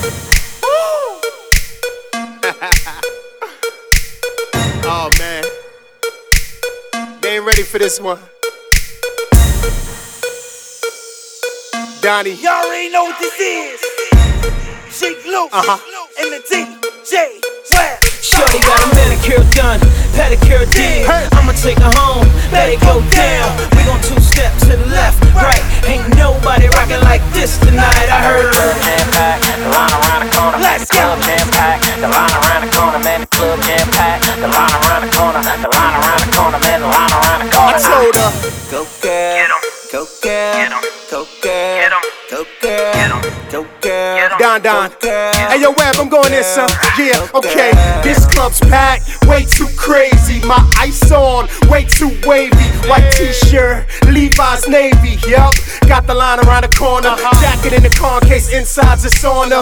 Oh man, they ain't ready for this one. Donnie, y'all already know what this is. Sheek Louch and the DJ Web. Shorty got a manicure done, pedicure did. I'ma take her home, let it go down. We gon' two-step to the left, right. Ain't nobody rockin' like this tonight, I heard. Jam-packed, the line around the corner. Let's go. Jam-packed, the line around the corner, man, the club jam-packed. The line around the corner, the line around the corner, man, the line around the corner. I told her, Go girl, go girl, go girl, go girl, go girl. Don. Hey yo, Web, I'm going in, son. Yeah, okay. This club's packed, way too crazy. My ice on, way too wavy. White t-shirt, Levi's navy. Yup, got the line around the corner. Jacket in the car in case inside's a sauna.